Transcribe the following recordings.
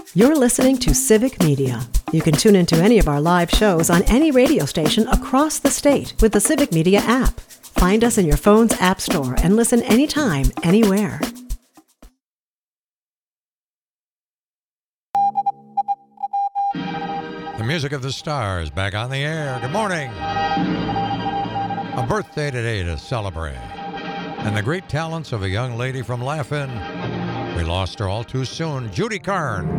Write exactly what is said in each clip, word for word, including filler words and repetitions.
You're listening to Civic Media. You can tune into any of our live shows on any radio station across the state with the Civic Media app. Find us in your phone's app store and listen anytime, anywhere. The music of the stars back on the air. Good morning. A birthday today to celebrate. And the great talents of a young lady from Laugh-In. We lost her all too soon. Judy Carne.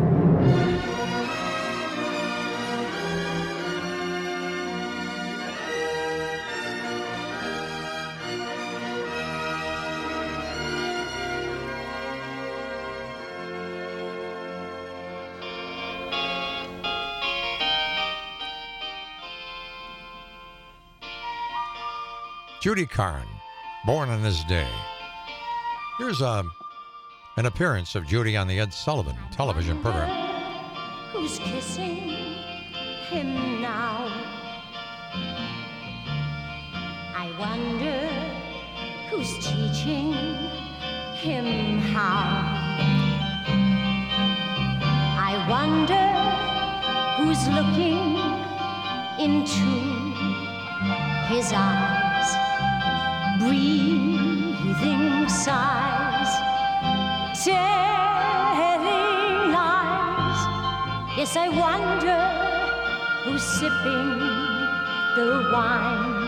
Judy Carne, born on this day. Here's a, an appearance of Judy on the Ed Sullivan television program. Who's kissing him now? I wonder who's teaching him how. I wonder who's looking into his eyes. Breathing sighs, telling lies. Yes, I wonder who's sipping the wine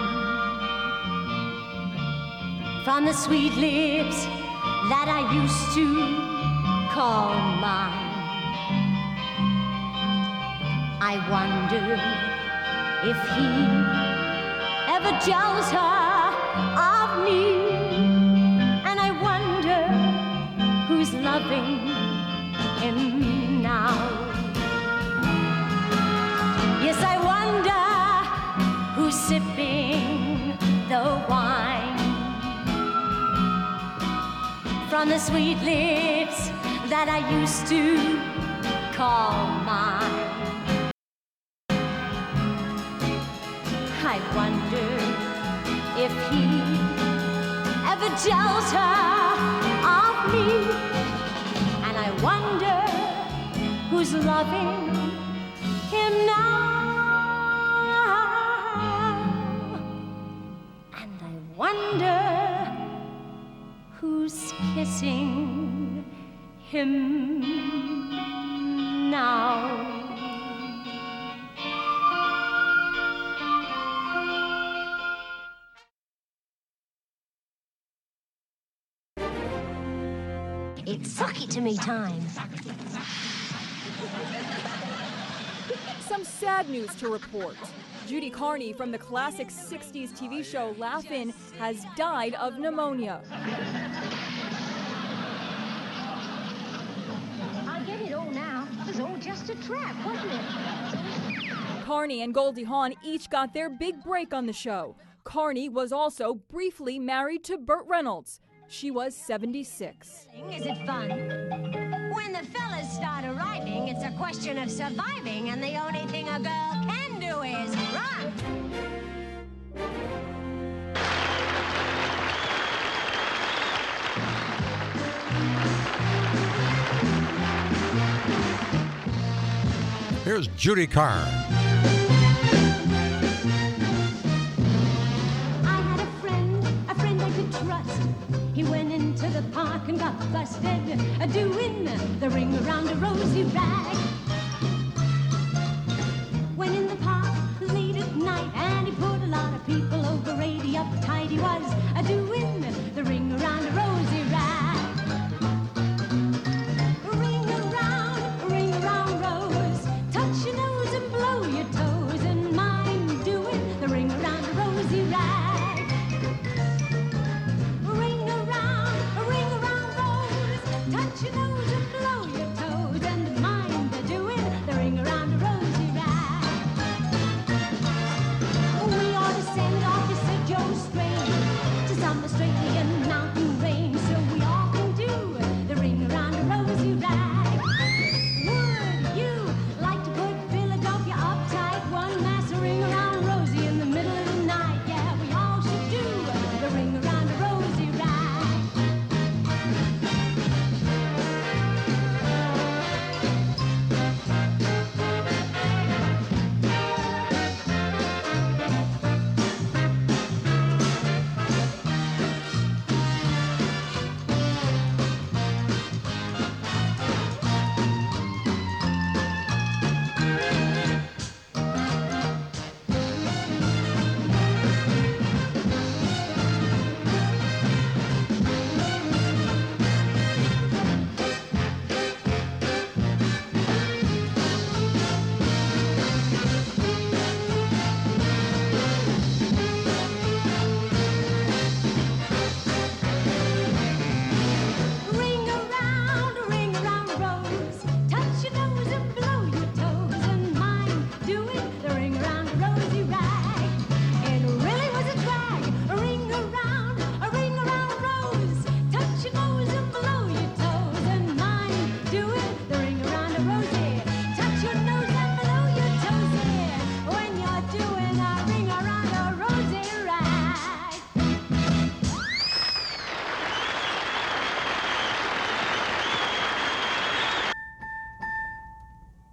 from the sweet lips that I used to call mine. I wonder if he ever tells her of me, and I wonder who's loving him now. Yes, I wonder who's sipping the wine from the sweet lips that I used to call mine. I wonder if he ever tells her of me, and I wonder who's loving him now, and I wonder who's kissing him now. It's suck it to me time. Some sad news to report. Judy Carne from the classic sixties T V show Laugh-In has died of pneumonia. I get it all now. It was all just a trap, wasn't it? Carne and Goldie Hawn each got their big break on the show. Carne was also briefly married to Burt Reynolds. She was seventy-six. Is it fun? When the fellas start arriving, it's a question of surviving, and the only thing a girl can do is run. Here's Judy Carne. He went into the park and got busted a doing the ring around a rosy rag. Went in the park late at night and he put a lot of people over. Eighty uptight he was a doing the ring around a rosy rag. Ring around, ring around rose, touch your nose and blow your toes, and mind doing the ring around a rosy rag. Touch your nose and blow your toes, and mind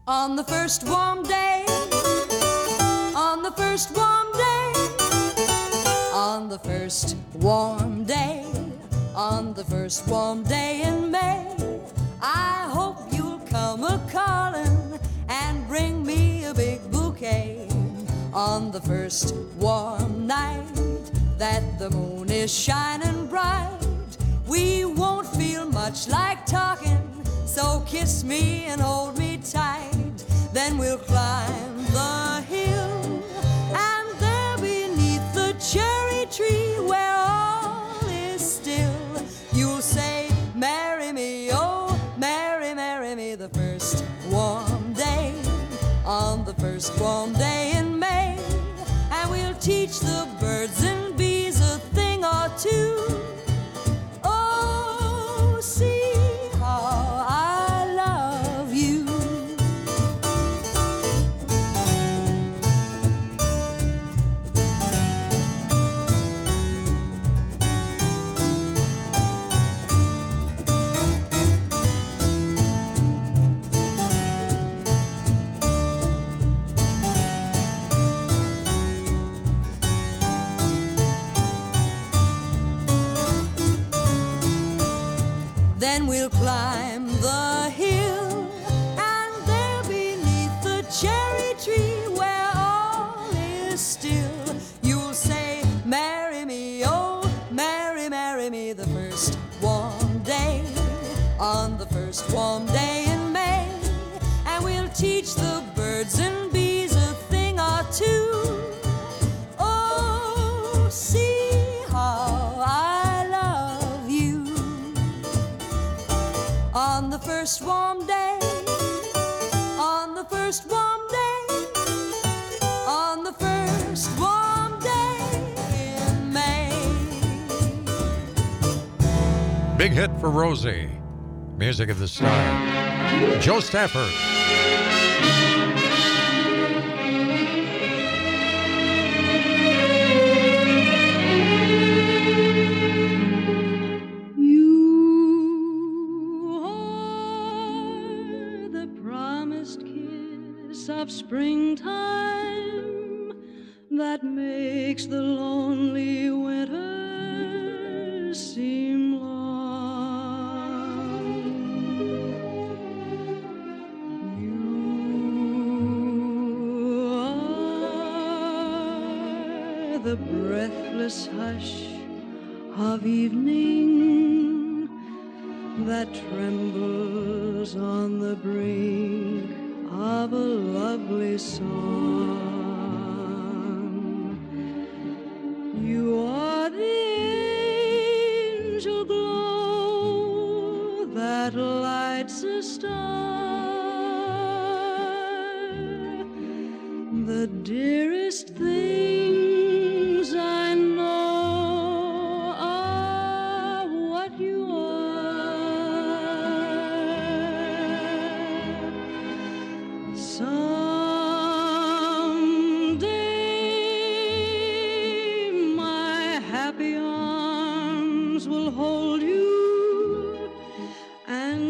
On the first warm day, on the first warm day, on the first warm day, on the first warm day in May, I hope you'll come a-callin' and bring me a big bouquet. On the first warm night that the moon is shining bright, we won't feel much like talking, so kiss me and hold me tight. Then we'll climb the hill, and there beneath the cherry tree where all is still, you'll say, marry me, oh, marry, marry me the first warm day, on the first warm day in May. And we'll teach the birds and bees a thing or two. Oh, see how I love you. Then we'll climb the hill, and there beneath the cherry tree where all is still, you'll say, marry me, oh, marry, marry me the first warm day, on the first warm day in May. And we'll teach the birds and bees a thing or two. Oh, see how I love you. On the first warm day, on the first warm day, on the first warm day in May. Big hit for Rosie. Music of the Star. Joe Stafford. Of springtime that makes the lonely winter seem long. You are the breathless hush of evening that trembles on the brink of a lovely song. You are the angel glow that lights a star. The dearest things I know are what you someday my happy arms will hold you, and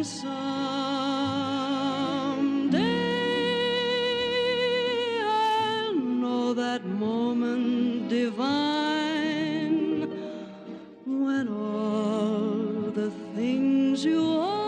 someday I'll know that moment divine when all the things you are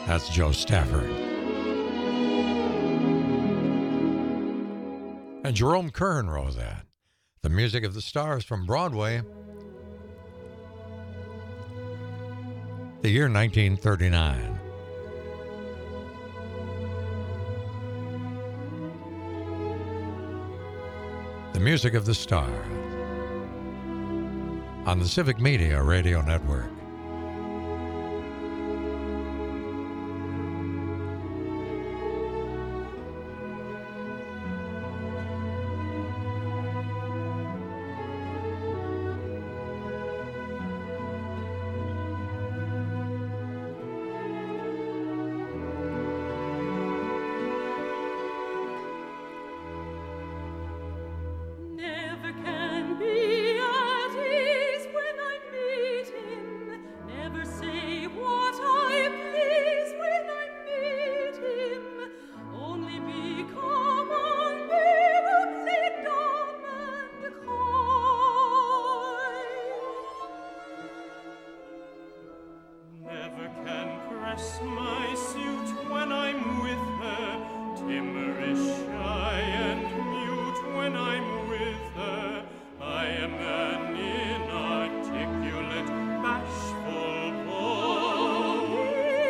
That's Joe Stafford. And Jerome Kern wrote that. The Music of the Stars from Broadway. The year nineteen thirty-nine. The Music of the Stars on the Civic Media Radio Network. Never can be at ease when I meet him. Never say what I please when I meet him. Only become unbearably dumb and coy. Never can press my suit when I'm with her. Timorous, shy, and mute when I'm with her. I am an inarticulate, bashful boy.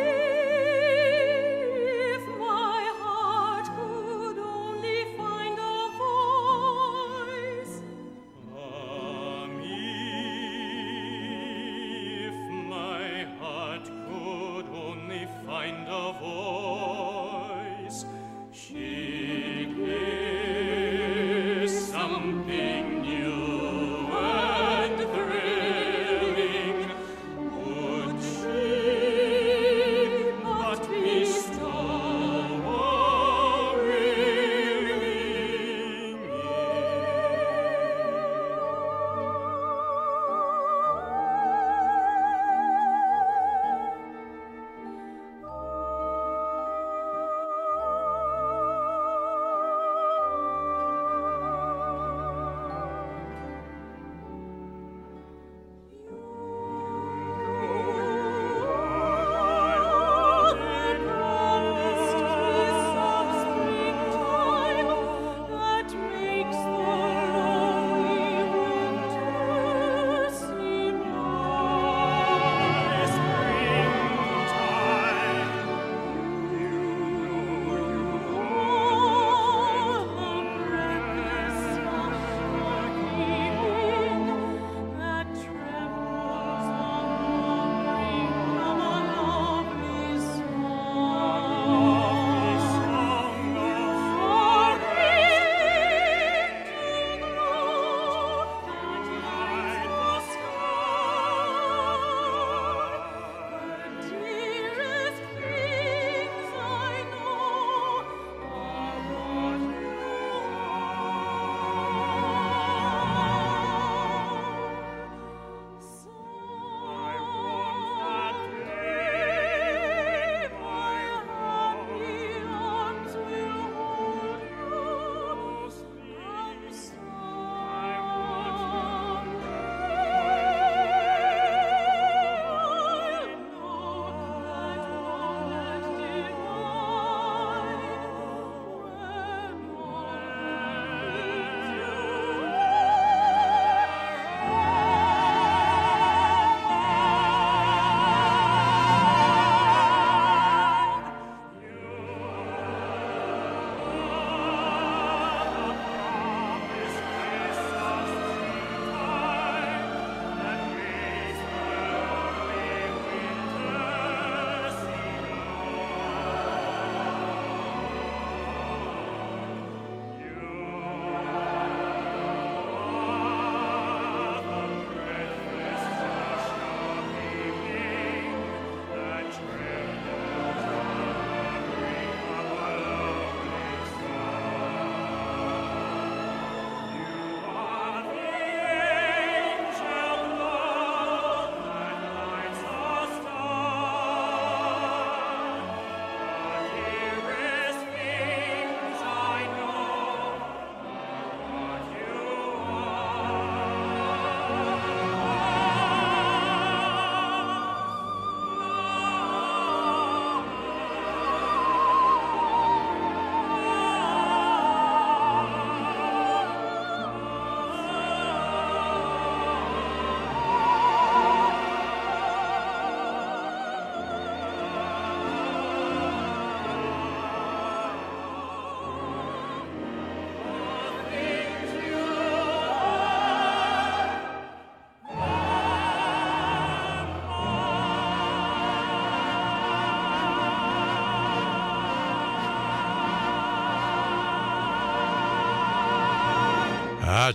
If my heart could only find a voice. Ah, me, if my heart could only find a voice. She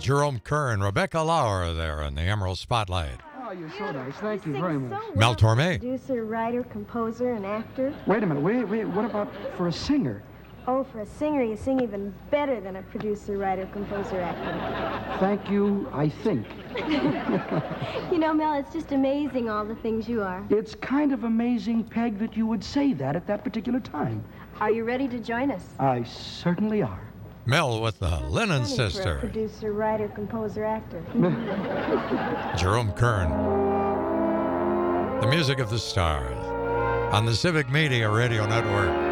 Jerome Kern, Rebecca Lauer there in the Emerald Spotlight. Oh, you're so nice. Thank you very much. So Mel Torme. Producer, writer, composer, and actor. Wait a minute. Wait, wait. What about for a singer? Oh, for a singer, you sing even better than a producer, writer, composer, actor. Thank you, I think. You know, Mel, it's just amazing all the things you are. It's kind of amazing, Peg, that you would say that at that particular time. Are you ready to join us? I certainly are. Mel with the Lennon Funny for a Sister. producer, writer, composer, actor. Jerome Kern. The music of the stars on the Civic Media Radio Network.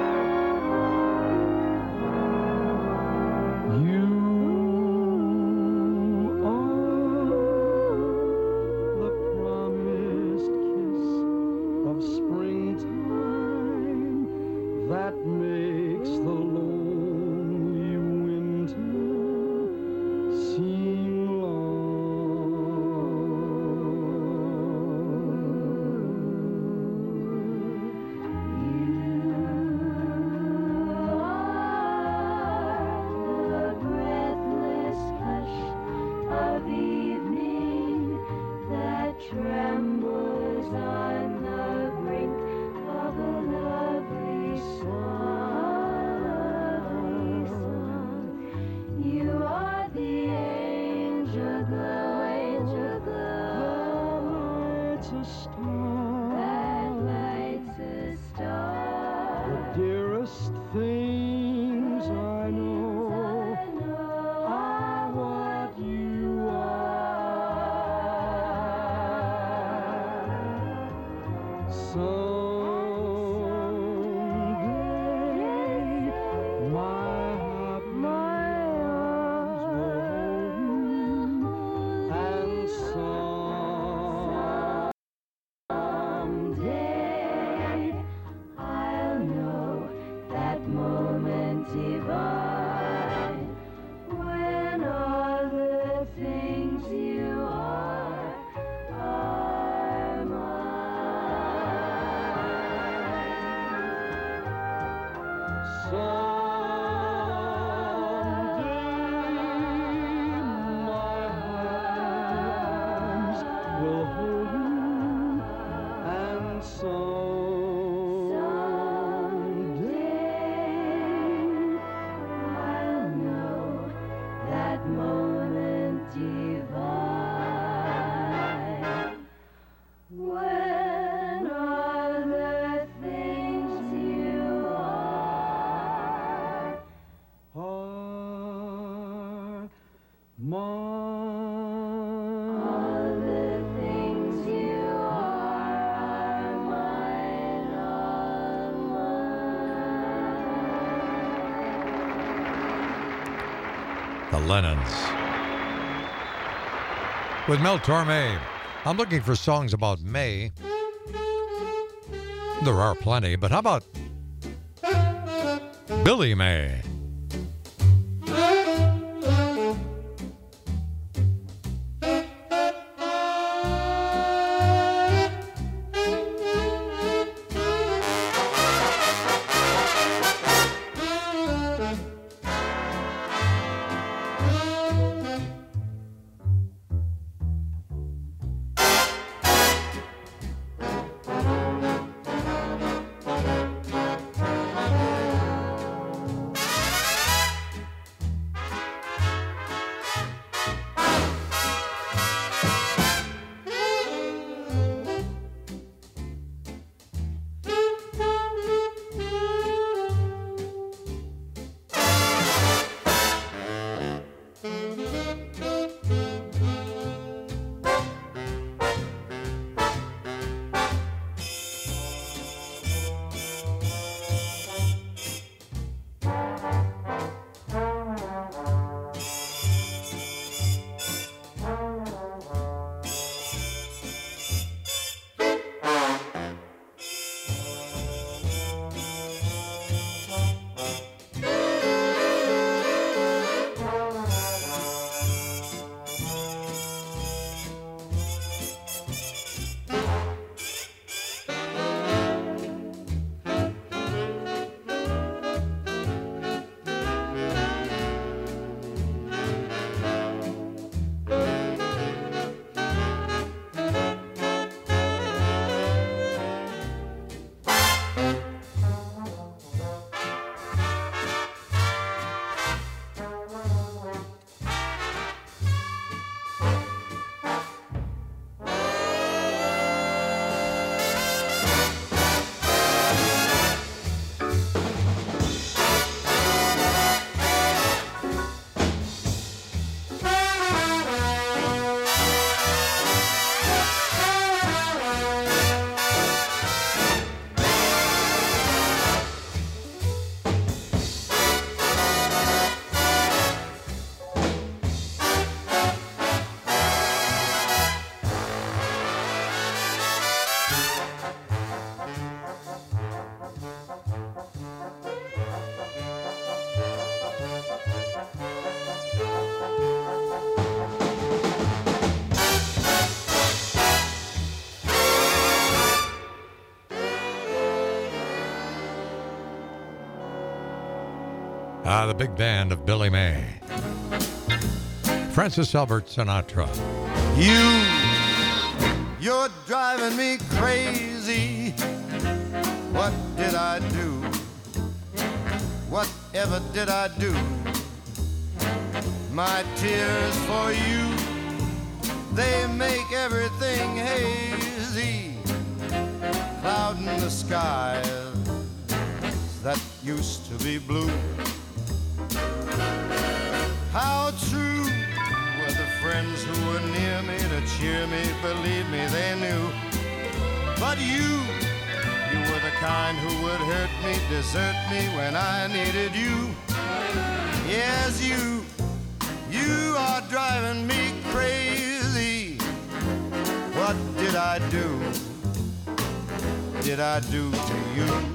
The Lennons. With Mel Torme. I'm looking for songs about May. There are plenty, but how about Billy May? Ah, the big band of Billy May. Francis Albert Sinatra. You, you're driving me crazy. What did I do? Whatever did I do? My tears for you, they make everything hazy. Cloud in the skies that used to be blue. How true were the friends who were near me to cheer me, believe me, they knew. But you, you were the kind who would hurt me, desert me when I needed you. Yes, you, you are driving me crazy. What did I do? Did I do to you?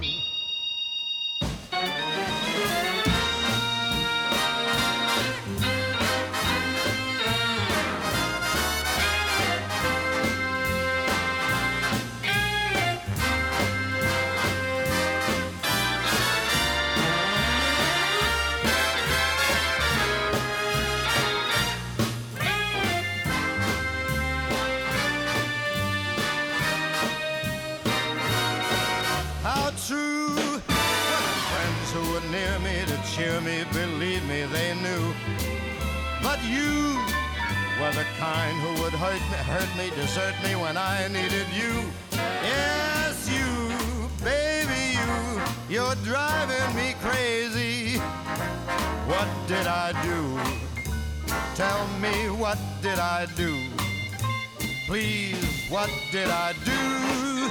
Cheer me, believe me, they knew. But you were the kind who would hurt me, hurt me, desert me when I needed you. Yes, you, baby, you, you're driving me crazy. What did I do? Tell me, what did I do? Please, what did I do?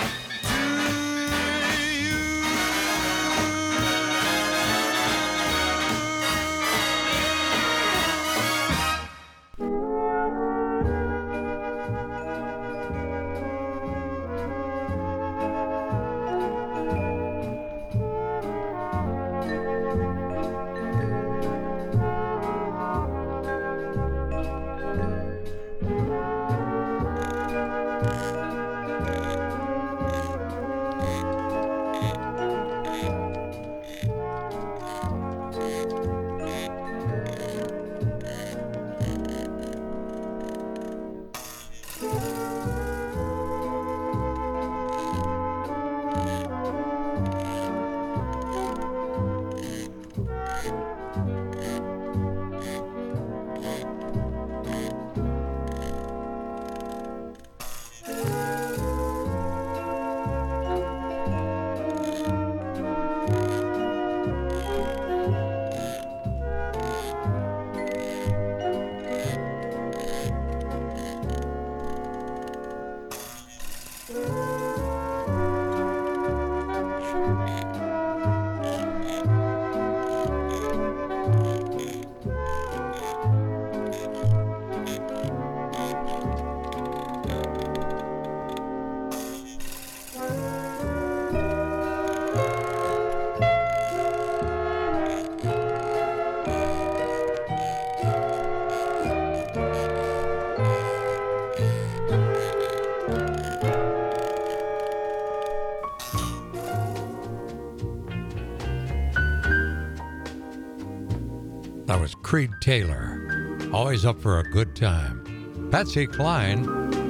That was Creed Taylor, always up for a good time. Patsy Cline.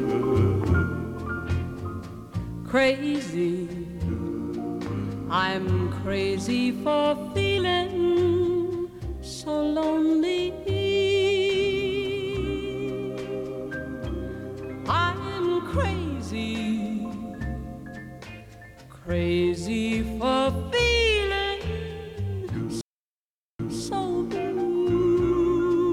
Crazy, I'm crazy for feeling so lonely. I'm crazy, crazy for feeling so blue.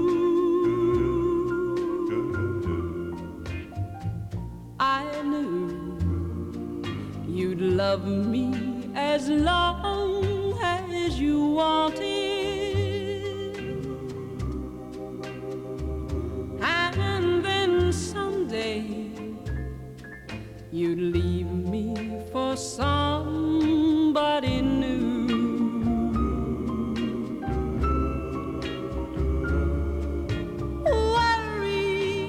I knew you'd love me as long as you wanted, and then someday you'd leave me for somebody new. Worry,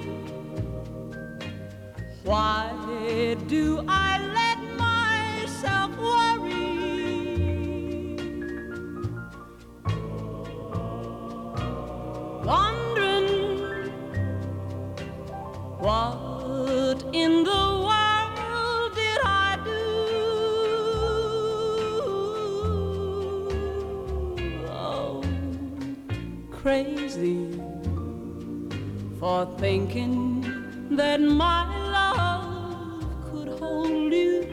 why do I let myself worry? crazy for thinking that my love could hold you.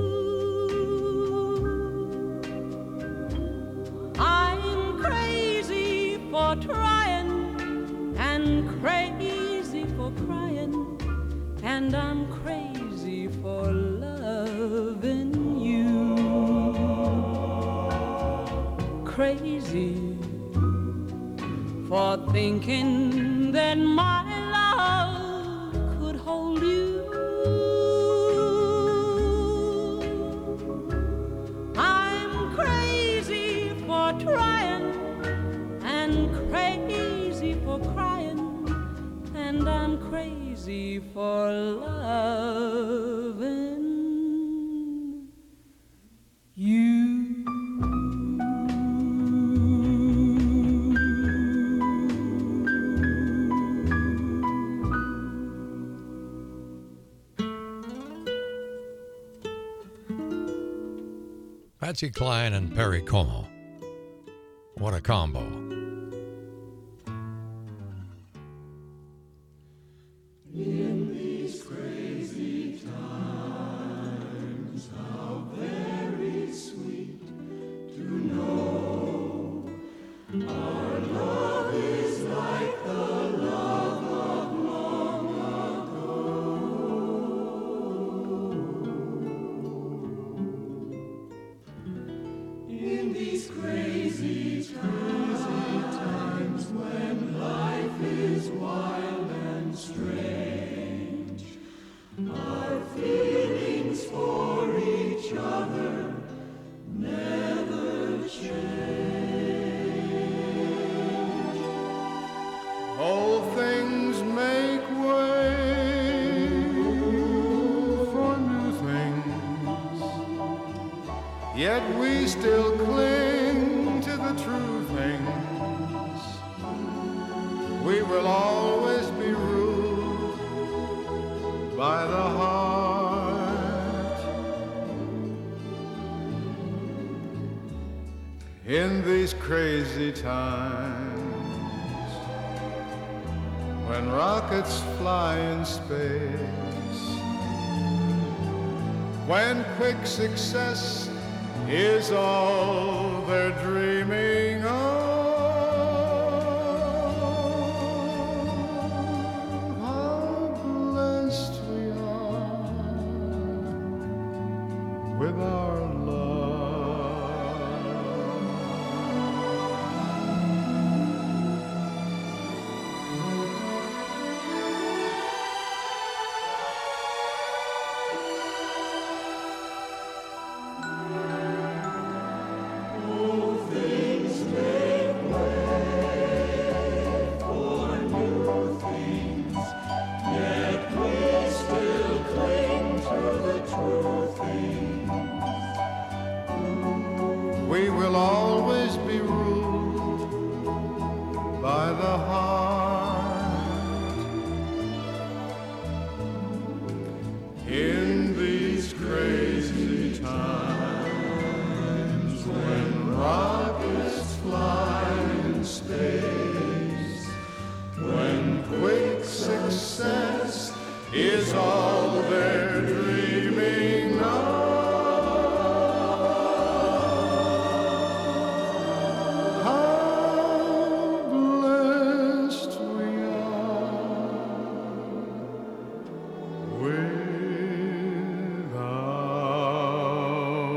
I'm crazy for trying and crazy for crying, and I'm crazy for loving you. Crazy for thinking that my love could hold you. I'm crazy for trying and crazy for crying, and I'm crazy for loving you. Patsy Cline and Perry Como. What a combo. In these crazy times, how very sweet to know our love is like the love of long ago. In these crazy, crazy times when life is wild and strange, our feelings for each other never change. All things make way for new things, yet we still cling to the true things. We will always be ruled by the heart. In these crazy times, when rockets fly in space, when quick success is all they're dreaming of, how blessed we are with our love. All things make way for new things, yet we still cling to the true things. We will always be ruled by the heart. In these crazy times, when rockets fly in space, when quick success is all they're dreaming of, how blessed we are with our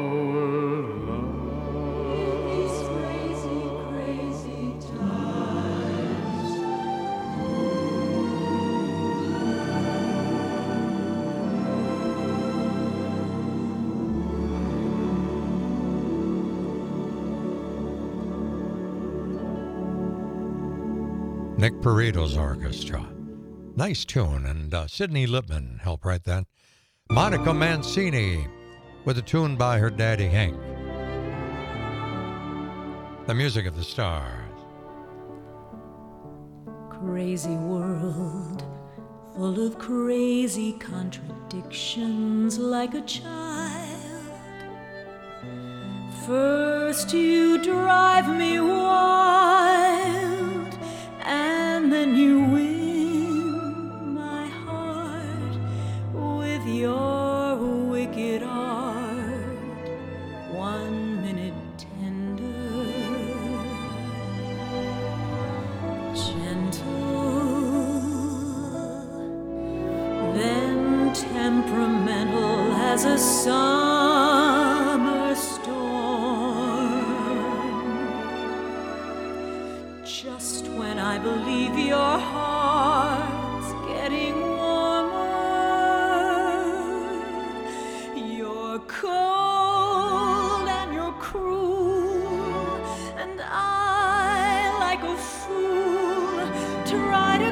These love. crazy, crazy times. Nick Perito's orchestra. Nice tune, and uh, Sidney Lipman helped write that. Monica Mancini with a tune by her daddy Hank. The music of the stars. Crazy world, full of crazy contradictions, like a child. First you drive me wild, wicked art, one minute tender, gentle, then temperamental as a summer storm. Just when I believe your heart's getting cold and you're cruel, and I, like a fool, try to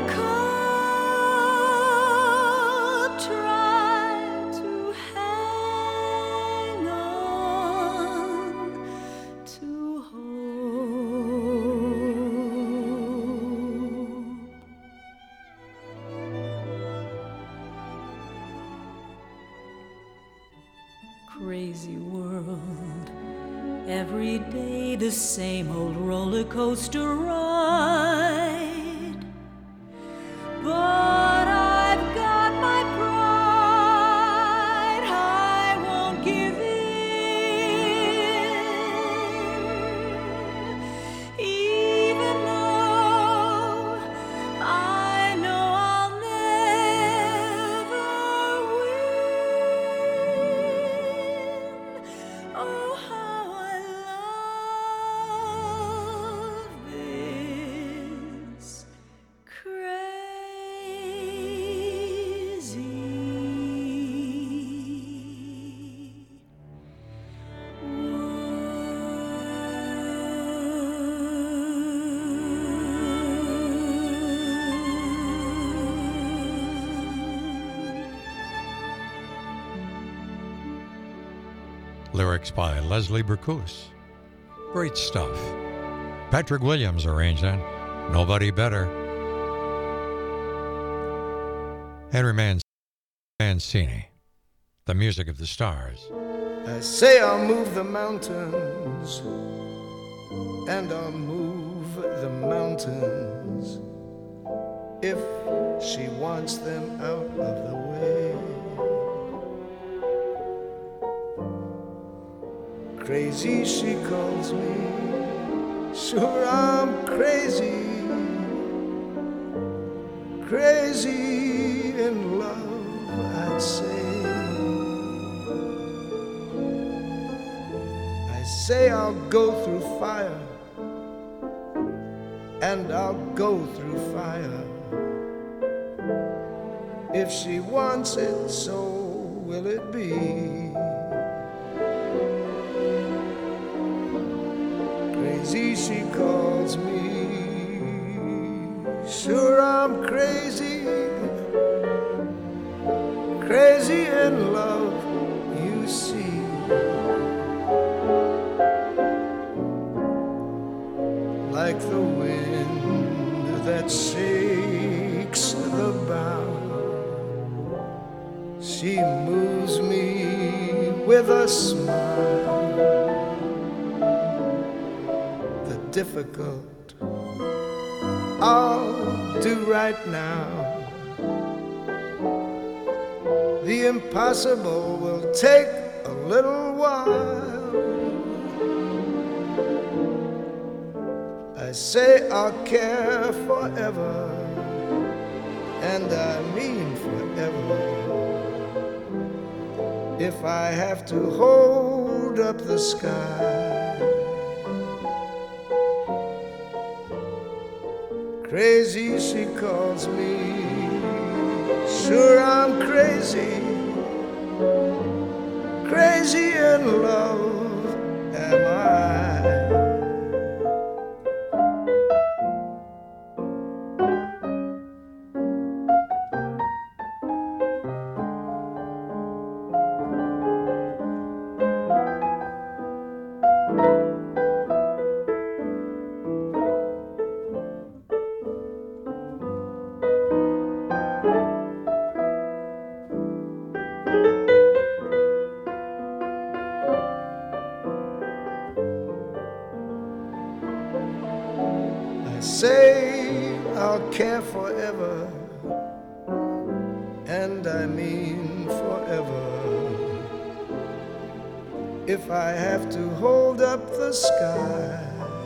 cope, try to hang on to hope. Crazy world, every day the same old roller coaster ride. But I've got my pride, I won't give in, even though I know I'll never win. Oh, how I love this crazy Lyrics by Leslie Bricusse. Great stuff. Patrick Williams arranged that. Nobody better. Henry Man- Mancini. The Music of the Stars. I say I'll move the mountains, and I'll move the mountains if she wants them out of the way. Crazy, she calls me. Sure, I'm crazy. Crazy in love, I'd say. I say I'll go through fire, and I'll go through fire. If she wants it, so will it be. Crazy, she calls me. Sure, I'm crazy. Crazy in love, you see. Like the wind that shakes the bough, she moves me with a smile. The difficult I'll do right now. The impossible will take a little while. I say I'll care forever, and I mean forever. If I have to hold up the sky. Crazy, she calls me. Sure, I'm crazy. Crazy in love, am I? Say I'll care forever, and I mean forever. if I have to hold up the sky.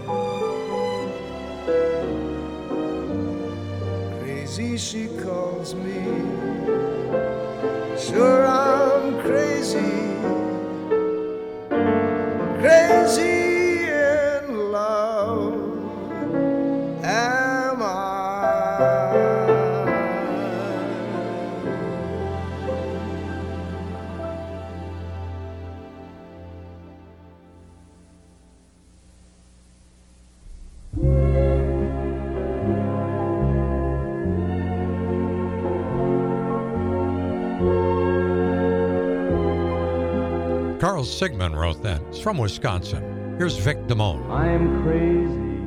Crazy, she calls me. Sure, I'm crazy, crazy in love. Am I? Carl Sigman wrote that. It's from Wisconsin. Here's Vic Damone. I'm crazy,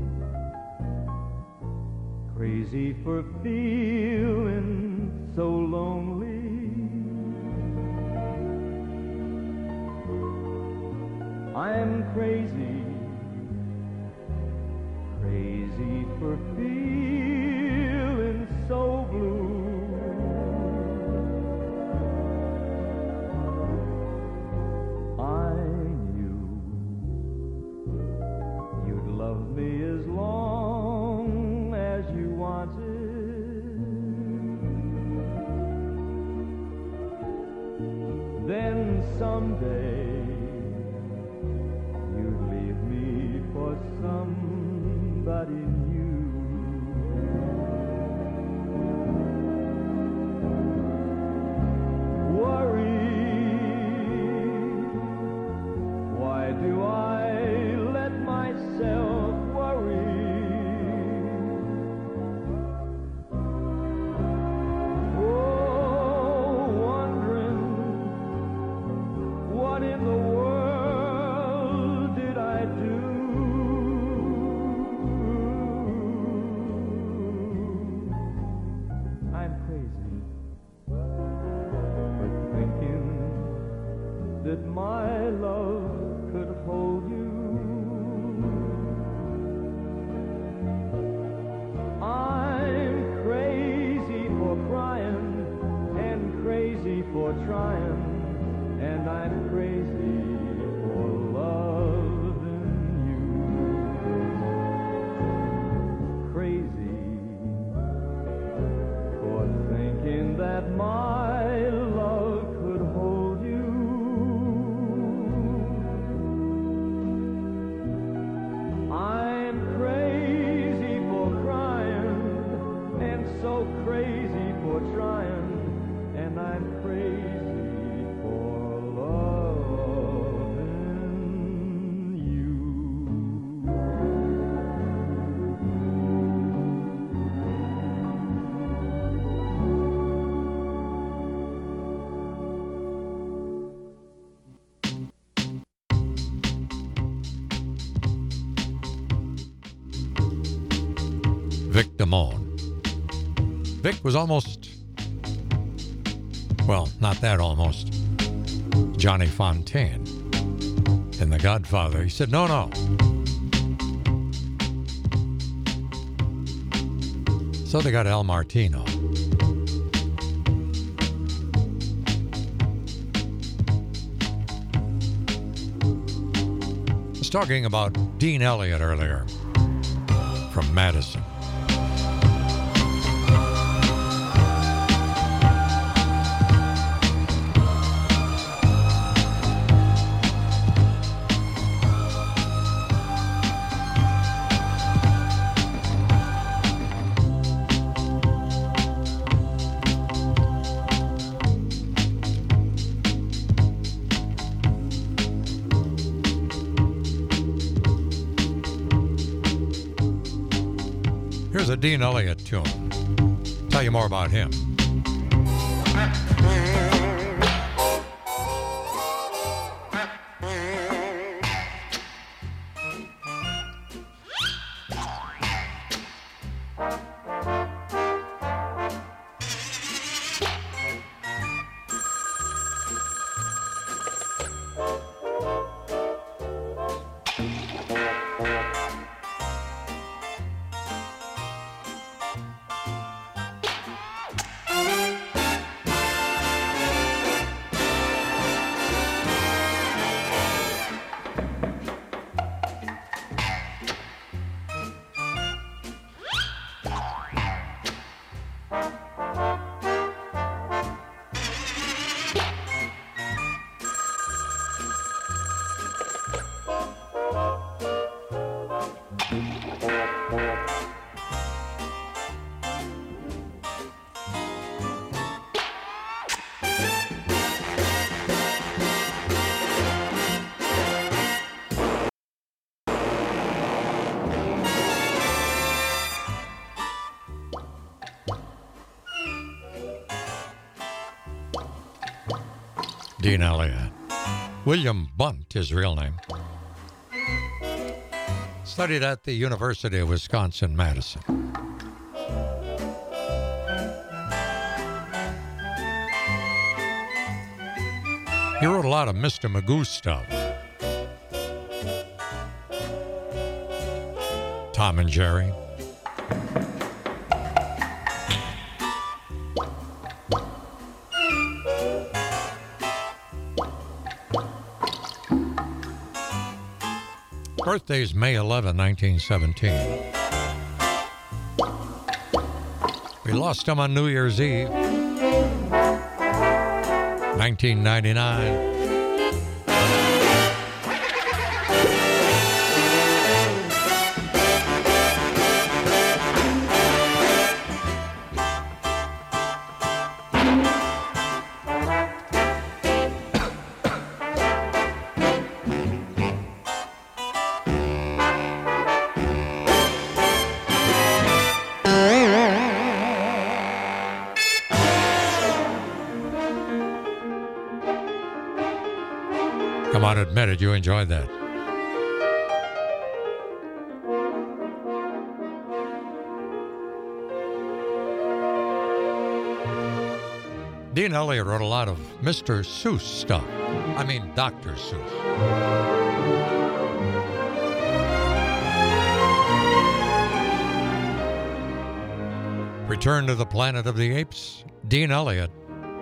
crazy for feeling so lonely. I'm crazy, crazy for feeling so blue. I knew you'd love me as long as you wanted. Then someday you'd leave me for somebody new. Worry. Why do I let myself worry? Oh, wondering what in the world did I do? I'm crazy for thinking that my love could hold you. I'm crazy for crying and crazy for trying, and I'm crazy for loving you. Crazy for thinking that my love could hold you. I'm crazy for crying and so crazy for trying, and I'm crazy for loving you. Vic Damone. Vic was almost, well, not that almost, Johnny Fontaine in The Godfather. He said, no, no. So they got Al Martino. I was talking about Dean Elliott earlier from Madison. Here's a Dean Elliott tune. Tell you more about him. Dean Elliott. William Bunt, his real name. Studied at the University of Wisconsin-Madison. He wrote a lot of Mister Magoo stuff. Tom and Jerry. Birthday's May eleventh, nineteen seventeen. We lost him on New Year's Eve, nineteen ninety-nine. Come on, admit it, you enjoyed that. Dean Elliott wrote a lot of Mister Seuss stuff. I mean, Doctor Seuss. Return to the Planet of the Apes, Dean Elliott.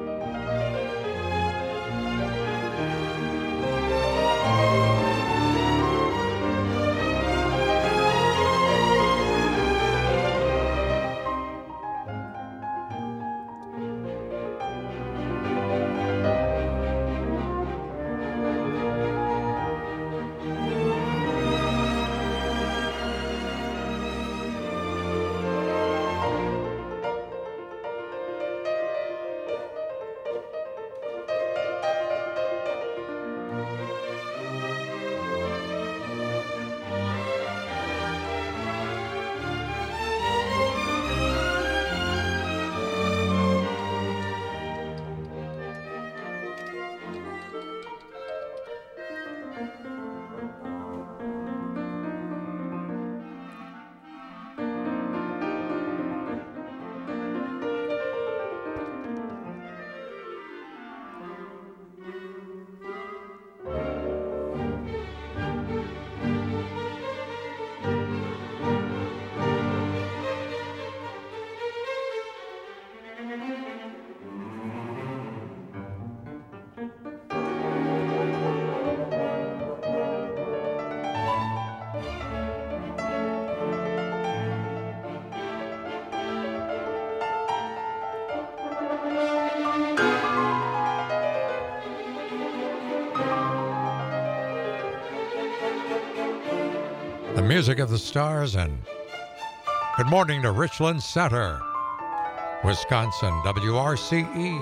The music of the stars, and good morning to Richland Center, Wisconsin, W R C E.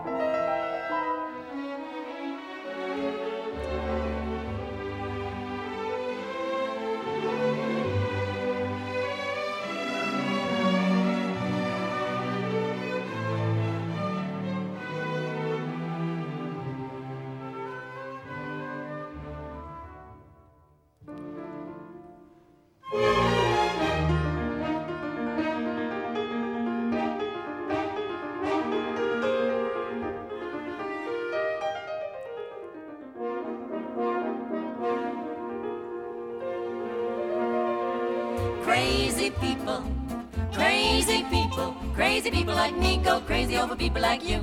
Crazy people, crazy people, crazy people like me go crazy over people like you.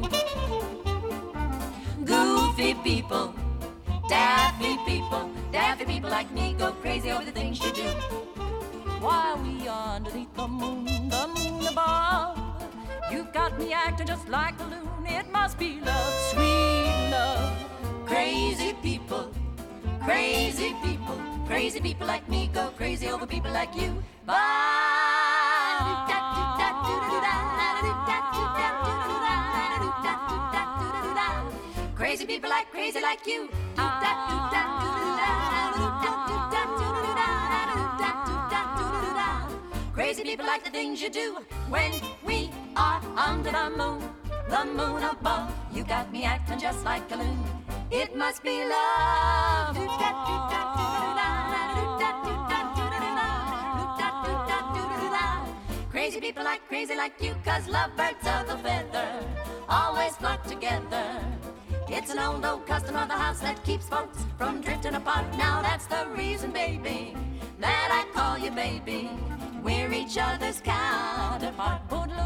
Goofy people, daffy people, daffy people like me go crazy over the things you do. While we are underneath the moon, the moon above, you've got me acting just like a loon. It must be love, sweet love. Crazy people, crazy people, crazy people like me go crazy over people like you. Crazy people like crazy like you. Crazy people like the things you do when we are under the moon. the moon above. You got me acting just like a loon. It must be love. Crazy people like crazy like you, 'cause lovebirds of a feather always flock together. It's an old, old custom of the house that keeps folks from drifting apart. Now that's the reason, baby, that I call you baby. We're each other's counterpart.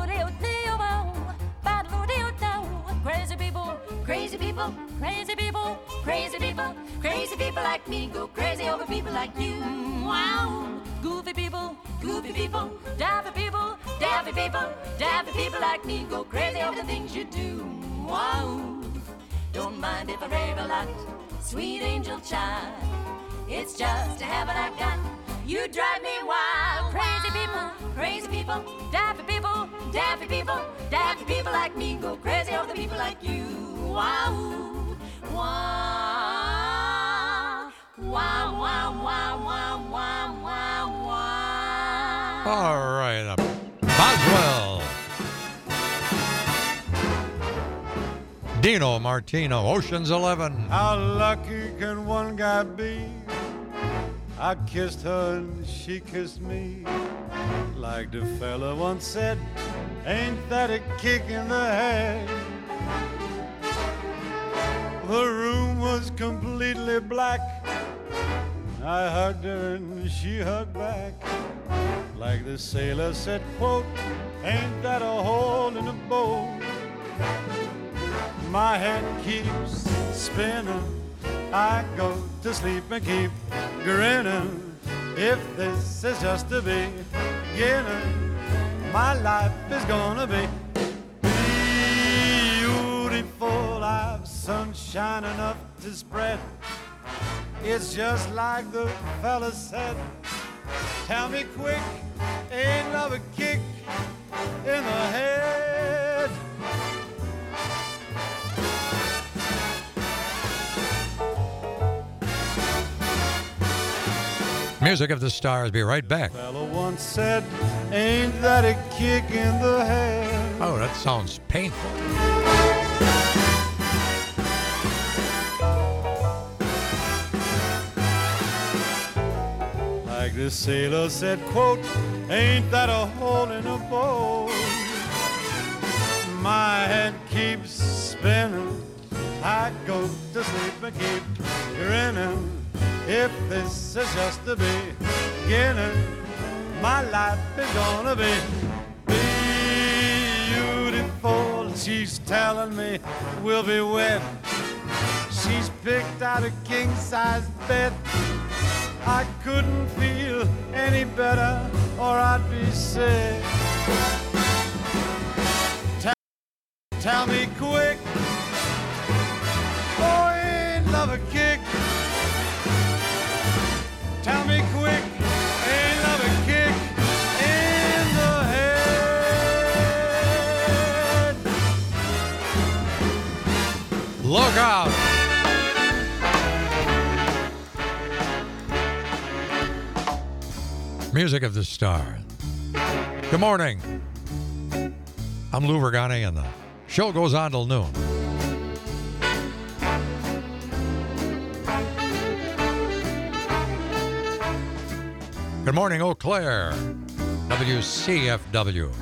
Crazy people, crazy people, crazy people, crazy people, crazy people like me go crazy over people like you. Wow. Goofy people, goofy people, daffy people, daffy people, daffy people like me go crazy over the things you do. Wow. Don't mind if I rave a lot, sweet angel child. It's just a habit I've got. You drive me wild. Crazy people, crazy people, daffy people, daffy people, daffy people like me go crazy over the people like you. Wow, wow, wow, wow, wow, wow, wow, wow, wow. All right, uh, Boswell. Dino Martino, Ocean's Eleven. How lucky can one guy be? I kissed her and she kissed me. Like the fella once said, ain't that a kick in the head? The room was completely black. I hugged her and she hugged back. Like the sailor said, quote, ain't that a hole in the boat? My head keeps spinning. I go to sleep and keep grinning. If this is just the beginning, my life is gonna be beautiful. I've sunshine enough to spread. It's just like the fella said. Tell me quick, ain't love a kick in the head? Music of the Stars. Be right back. Fella once said, ain't that a kick in the head? Oh, that sounds painful. Like the sailor said, quote, ain't that a hole in a boat? My head keeps spinning. I go to sleep and keep grinning. If this is just the beginning, my life is gonna be beautiful. She's telling me we'll be wed. She's picked out a king-size bed. I couldn't feel any better or I'd be sick. Tell, tell me quick, oh, ain't love a kick? Tell me quick, ain't love a kick in the head? Look out! Music of the Stars. Good morning. I'm Lou Vergani, and the show goes on till noon. Good morning, Eau Claire, W C F W.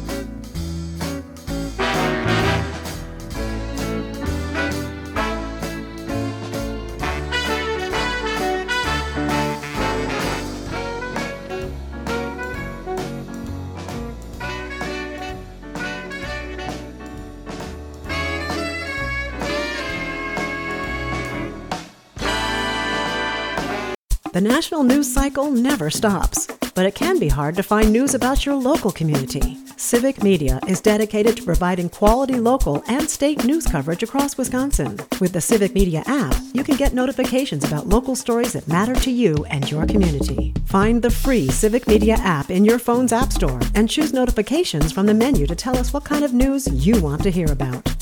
The national news cycle never stops, but it can be hard to find news about your local community. Civic Media is dedicated to providing quality local and state news coverage across Wisconsin. With the Civic Media app, you can get notifications about local stories that matter to you and your community. Find the free Civic Media app in your phone's app store and choose notifications from the menu to tell us what kind of news you want to hear about.